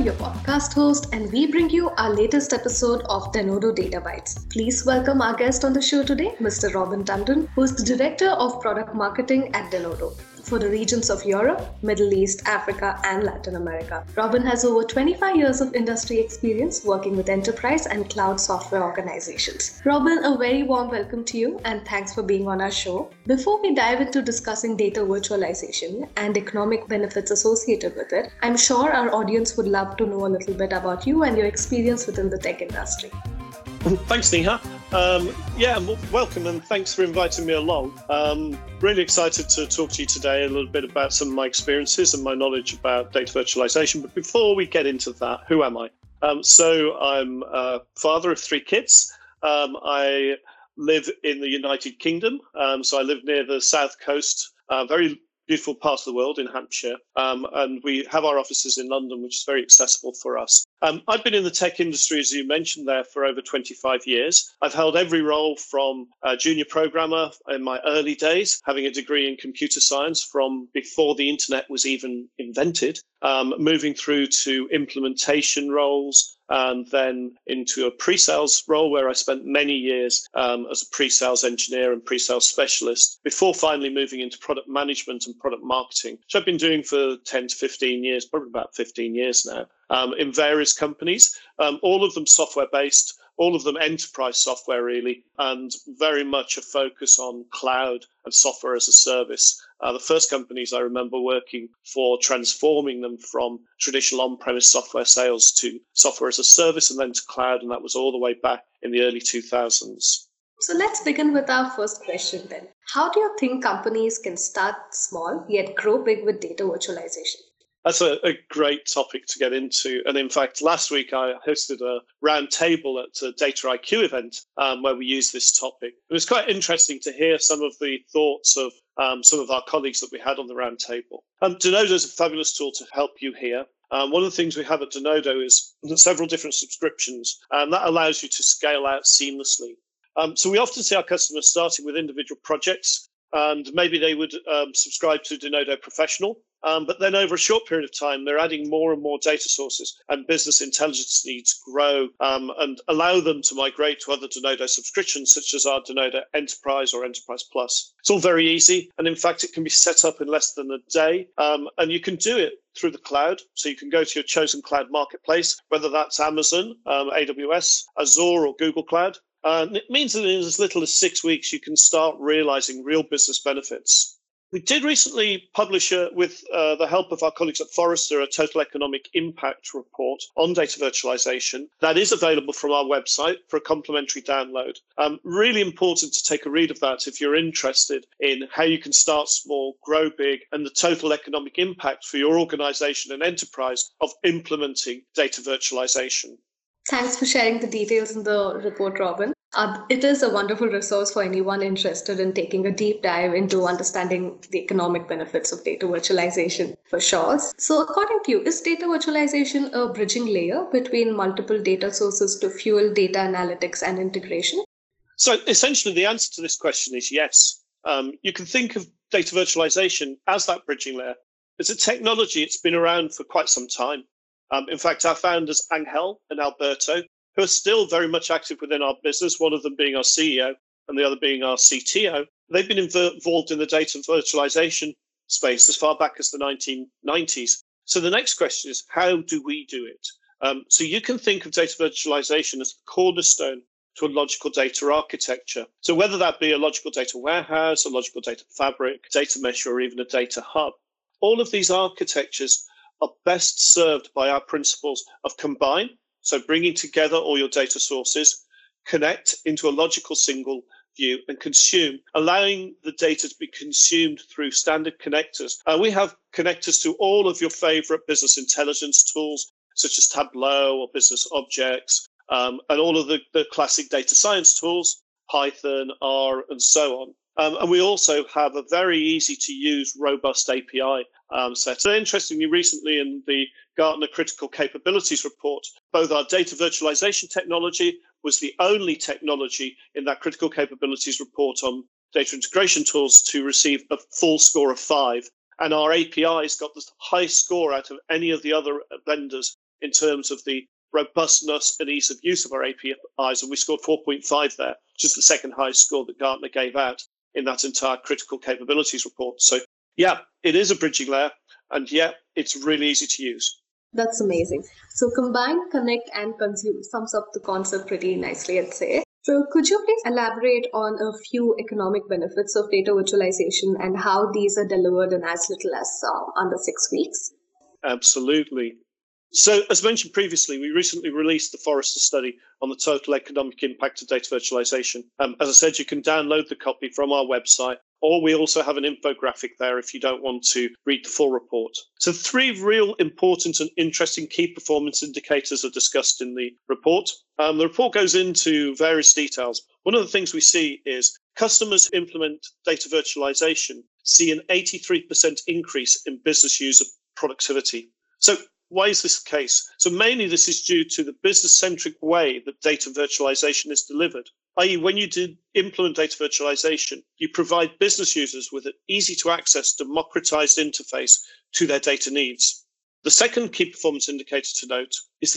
your podcast host, and we bring you our latest episode of Denodo Data Bytes. Please welcome our guest on the show today, Mr. Robin Tandon, who is the Director of Product Marketing at Denodo for the regions of Europe, Middle East, Africa, and Latin America. Robin has over 25 years of industry experience working with enterprise and cloud software organizations. Robin, a very warm welcome to you, and thanks for being on our show. Before we dive into discussing data virtualization and economic benefits associated with it, I'm sure our audience would love to know a little bit about you and your experience within the tech industry. Thanks, Neha. Welcome, and thanks for inviting me along. Really excited to talk to you today a little bit about some of my experiences and my knowledge about data virtualization. But before we get into that, who am I? I'm a father of 3 kids. I live in the United Kingdom. So I live near the south coast, very beautiful part of the world in Hampshire. And we have our offices in London, which is very accessible for us. I've been in the tech industry, as you mentioned there, for over 25 years. I've held every role from junior programmer in my early days, having a degree in computer science from before the internet was even invented, moving through to implementation roles, and then into a pre-sales role where I spent many years as a pre-sales engineer and pre-sales specialist before finally moving into product management and product marketing, which I've been doing for 10 to 15 years, probably about 15 years now, in various companies, all of them software-based, all of them enterprise software, really, and very much a focus on cloud and software as a service. The first companies I remember working for, transforming them from traditional on-premise software sales to software as a service and then to cloud, and that was all the way back in the early 2000s. So let's begin with our first question then. How do you think companies can start small yet grow big with data virtualization? That's a great topic to get into. And in fact, last week I hosted a round table at a Data IQ event where we used this topic. It was quite interesting to hear some of the thoughts of some of our colleagues that we had on the round table. Denodo is a fabulous tool to help you here. One of the things we have at Denodo is several different subscriptions, and that allows you to scale out seamlessly. So we often see our customers starting with individual projects, and maybe they would subscribe to Denodo Professional. But then over a short period of time, they're adding more and more data sources, and business intelligence needs grow and allow them to migrate to other Denodo subscriptions, such as our Denodo Enterprise or Enterprise Plus. It's all very easy. And in fact, it can be set up in less than a day. And you can do it through the cloud. So you can go to your chosen cloud marketplace, whether that's Amazon, AWS, Azure, or Google Cloud. And it means that in as little as 6 weeks, you can start realizing real business benefits. We did recently publish, with the help of our colleagues at Forrester, a total economic impact report on data virtualization that is available from our website for a complimentary download. Really important to take a read of that if you're interested in how you can start small, grow big, and the total economic impact for your organization and enterprise of implementing data virtualization. Thanks for sharing the details in the report, Robin. It is a wonderful resource for anyone interested in taking a deep dive into understanding the economic benefits of data virtualization, for sure. So according to you, is data virtualization a bridging layer between multiple data sources to fuel data analytics and integration? So essentially, the answer to this question is yes. You can think of data virtualization as that bridging layer. It's a technology, it's been around for quite some time. In fact, our founders, Angel and Alberto, who are still very much active within our business, one of them being our CEO and the other being our CTO, they've been involved in the data virtualization space as far back as the 1990s. So the next question is, how do we do it? So you can think of data virtualization as the cornerstone to a logical data architecture. So whether that be a logical data warehouse, a logical data fabric, data mesh, or even a data hub, all of these architectures are best served by our principles of combine, so bringing together all your data sources, connect into a logical single view, and consume, allowing the data to be consumed through standard connectors. We have connectors to all of your favorite business intelligence tools, such as Tableau or Business Objects, and all of the classic data science tools, Python, R, and so on. And we also have a very easy to use, robust API set. So interestingly, recently in the Gartner Critical Capabilities report, both our data virtualization technology was the only technology in that Critical Capabilities report on data integration tools to receive a full score of 5. And our APIs got the highest score out of any of the other vendors in terms of the robustness and ease of use of our APIs, and we scored 4.5 there, which is the second highest score that Gartner gave out in that entire critical capabilities report. So yeah, it is a bridging layer, and yeah, it's really easy to use. That's amazing. So combine, connect, and consume sums up the concept pretty nicely, I'd say. So could you please elaborate on a few economic benefits of data virtualization and how these are delivered in as little as under 6 weeks? Absolutely. So as mentioned previously, we recently released the Forrester study on the total economic impact of data virtualization. As I said, you can download the copy from our website, or we also have an infographic there if you don't want to read the full report. So 3 real important and interesting key performance indicators are discussed in the report. The report goes into various details. One of the things we see is customers who implement data virtualization see an 83% increase in business user productivity. So why is this the case? So mainly this is due to the business-centric way that data virtualization is delivered, i.e. when you implement data virtualization, you provide business users with an easy-to-access, democratized interface to their data needs. The second key performance indicator to note is the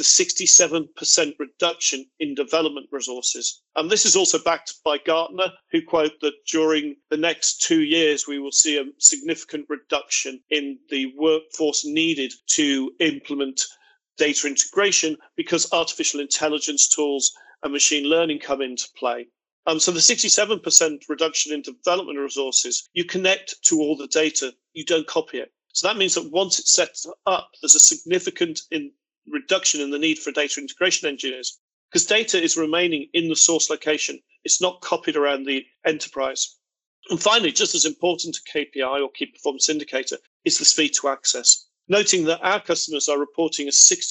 67% reduction in development resources. And this is also backed by Gartner, who quote that during the next 2 years, we will see a significant reduction in the workforce needed to implement data integration because artificial intelligence tools and machine learning come into play. So the 67% reduction in development resources, you connect to all the data, you don't copy it. So that means that once it's set up, there's a significant reduction in the need for data integration engineers because data is remaining in the source location. It's not copied around the enterprise. And finally, just as important a KPI or key performance indicator is the speed to access, noting that our customers are reporting a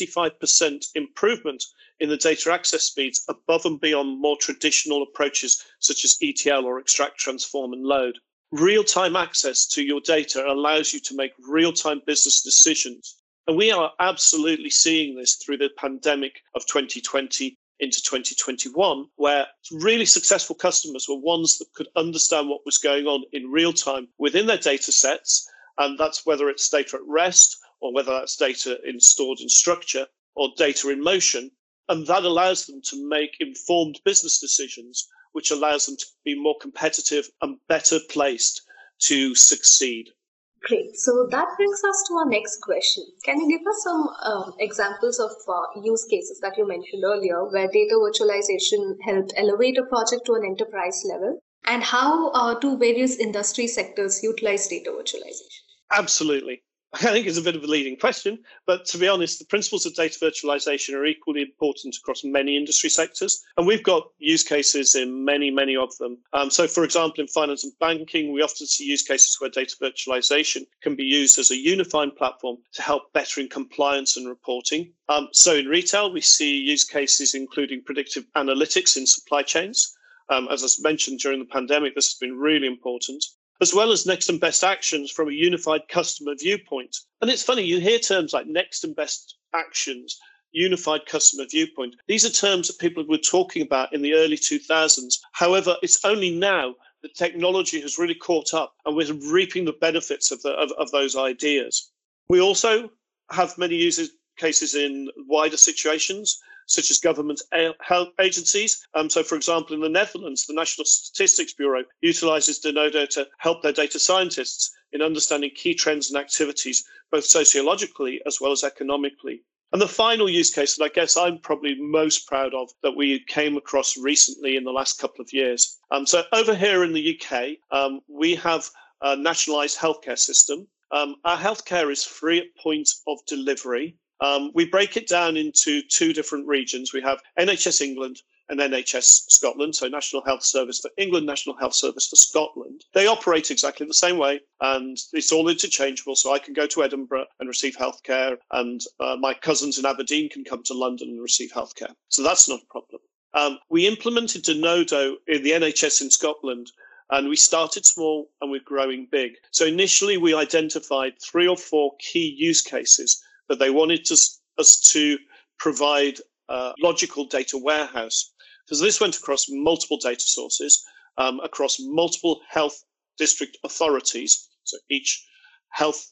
65% improvement in the data access speeds above and beyond more traditional approaches such as ETL or extract, transform, and load. Real-time access to your data allows you to make real-time business decisions. And we are absolutely seeing this through the pandemic of 2020 into 2021, where really successful customers were ones that could understand what was going on in real time within their data sets. And that's whether it's data at rest or whether that's data stored in structure or data in motion. And that allows them to make informed business decisions, which allows them to be more competitive and better placed to succeed. Great. So that brings us to our next question. Can you give us some examples of use cases that you mentioned earlier where data virtualization helped elevate a project to an enterprise level? And how do various industry sectors utilize data virtualization? Absolutely. I think it's a bit of a leading question, but to be honest, the principles of data virtualization are equally important across many industry sectors. And we've got use cases in many, many of them. So, for example, in finance and banking, we often see use cases where data virtualization can be used as a unifying platform to help better in compliance and reporting. So in retail, we see use cases including predictive analytics in supply chains. As I mentioned during the pandemic, this has been really important, as well as next and best actions from a unified customer viewpoint. And it's funny, you hear terms like next and best actions, unified customer viewpoint. These are terms that people were talking about in the early 2000s. However, it's only now that technology has really caught up and we're reaping the benefits of those ideas. We also have many use cases in wider situations, such as government health agencies. So, for example, in the Netherlands, the National Statistics Bureau utilizes Denodo to help their data scientists in understanding key trends and activities, both sociologically as well as economically. And the final use case that I guess I'm probably most proud of that we came across recently in the last couple of years. So over here in the UK, we have a nationalised healthcare system. Our healthcare is free at point of delivery. We break it down into 2 different regions. We have NHS England and NHS Scotland, so National Health Service for England, National Health Service for Scotland. They operate exactly the same way, and it's all interchangeable, so I can go to Edinburgh and receive healthcare, and my cousins in Aberdeen can come to London and receive healthcare. So that's not a problem. We implemented Denodo in the NHS in Scotland, and we started small and we're growing big. So initially, we identified 3 or 4 key use cases that they wanted us to provide a logical data warehouse. So this went across multiple data sources, across multiple health district authorities. So each health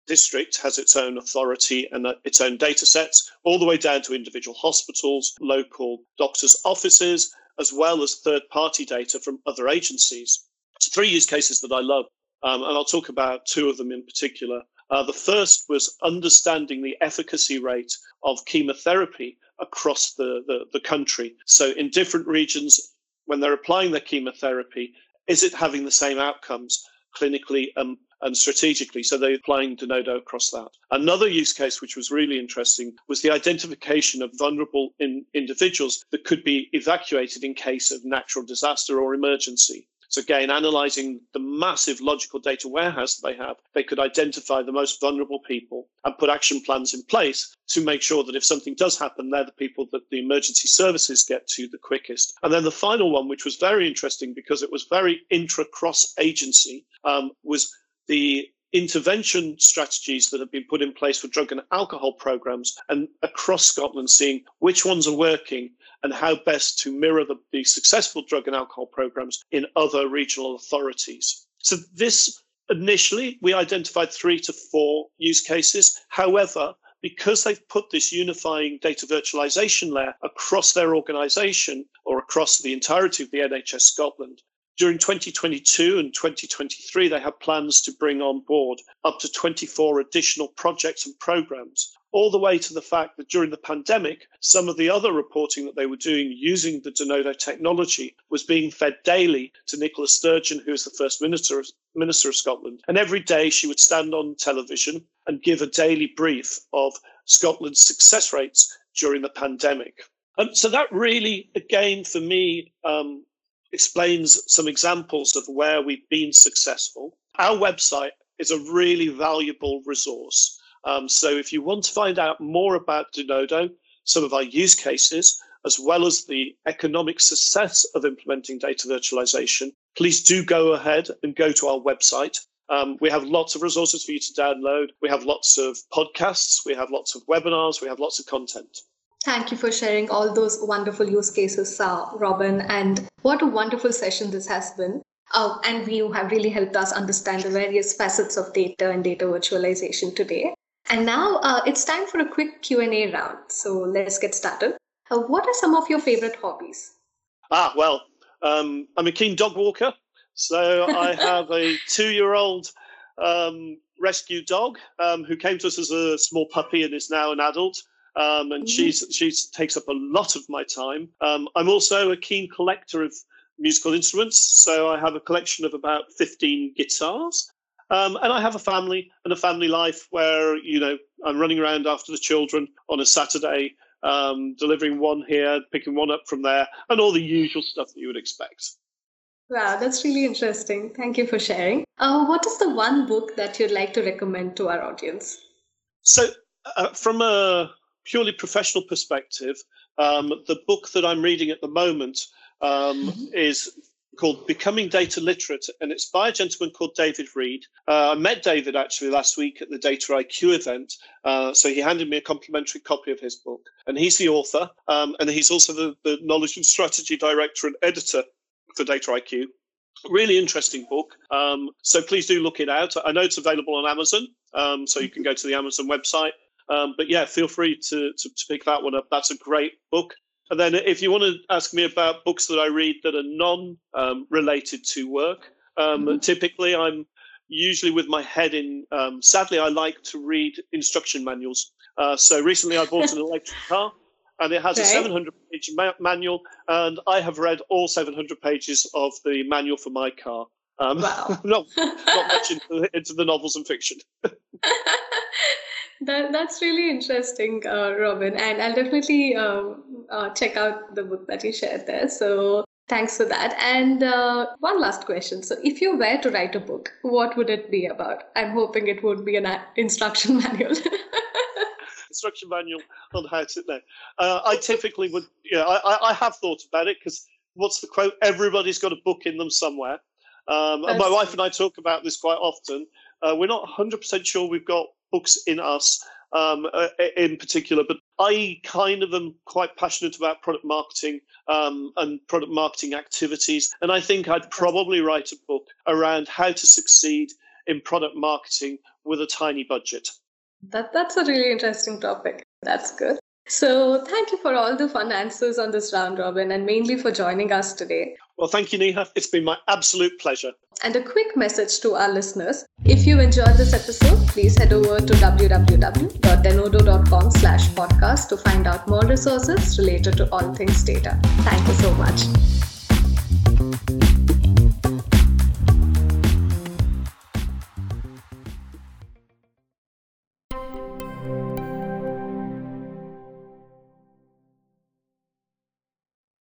district has its own authority and its own data sets, all the way down to individual hospitals, local doctors' offices, as well as third-party data from other agencies. So 3 use cases that I love, and I'll talk about 2 of them in particular. The first was understanding the efficacy rate of chemotherapy across the country. So in different regions, when they're applying their chemotherapy, is it having the same outcomes clinically and strategically? So they're applying Denodo across that. Another use case, which was really interesting, was the identification of vulnerable individuals that could be evacuated in case of natural disaster or emergency. So again, analysing the massive logical data warehouse that they could identify the most vulnerable people and put action plans in place to make sure that if something does happen, they're the people that the emergency services get to the quickest. And then the final one, which was very interesting because it was very intra-cross agency, was the intervention strategies that have been put in place for drug and alcohol programs and across Scotland, seeing which ones are working and how best to mirror the successful drug and alcohol programs in other regional authorities. So this, initially, we identified 3 to 4 use cases. However, because they've put this unifying data virtualization layer across their organisation or across the entirety of the NHS Scotland, during 2022 and 2023, they have plans to bring on board up to 24 additional projects and programs, all the way to the fact that during the pandemic, some of the other reporting that they were doing using the Denodo technology was being fed daily to Nicola Sturgeon, who is the First Minister of Scotland. And every day she would stand on television and give a daily brief of Scotland's success rates during the pandemic. So that really, again, for me, explains some examples of where we've been successful. Our website is a really valuable resource. So if you want to find out more about Denodo, some of our use cases, as well as the economic success of implementing data virtualization, please do go ahead and go to our website. We have lots of resources for you to download. We have lots of podcasts. We have lots of webinars. We have lots of content. Thank you for sharing all those wonderful use cases, Robin. And what a wonderful session this has been. And you have really helped us understand the various facets of data and data virtualization today. And now it's time for a quick Q&A round. So let's get started. What are some of your favorite hobbies? Well, I'm a keen dog walker. So I have a 2-year-old rescue dog who came to us as a small puppy and is now an adult. And she takes up a lot of my time. I'm also a keen collector of musical instruments. So I have a collection of about 15 guitars. And I have a family and a family life where, I'm running around after the children on a Saturday, delivering one here, picking one up from there, and all the usual stuff that you would expect. Wow, that's really interesting. Thank you for sharing. What is the one book that you'd like to recommend to our audience? So from a purely professional perspective, the book that I'm reading at the moment is called Becoming Data Literate, and it's by a gentleman called David Reed. I met David actually last week at the Data IQ event, so he handed me a complimentary copy of his book, and he's the author, and he's also the Knowledge and Strategy Director and Editor for Data IQ. Really interesting book, so please do look it out. I know it's available on Amazon, so you can go to the Amazon website. But yeah, feel free to pick that one up. That's a great book. And then if you want to ask me about books that I read that are non-related to work, typically I'm usually with my head in, sadly, I like to read instruction manuals. So recently I bought an electric car and it has a 700-page manual, and I have read all 700 pages of the manual for my car. Wow. not much into the novels and fiction. That's really interesting, Robin, and I'll definitely check out the book that you shared there. So thanks for that. And one last question. So if you were to write a book, what would it be about? I'm hoping it would be an instruction manual. Instruction manual on how to know. I typically would, I have thought about it because what's the quote? Everybody's got a book in them somewhere. And my wife and I talk about this quite often. We're not 100% sure we've got books in us in particular, but I kind of am quite passionate about product marketing and product marketing activities. And I think I'd probably write a book around how to succeed in product marketing with a tiny budget. That's a really interesting topic. That's good. So thank you for all the fun answers on this round robin and mainly for joining us today. Well, thank you, Neha. It's been my absolute pleasure. And a quick message to our listeners. If you enjoyed this episode, please head over to www.denodo.com/podcast to find out more resources related to all things data. Thank you so much.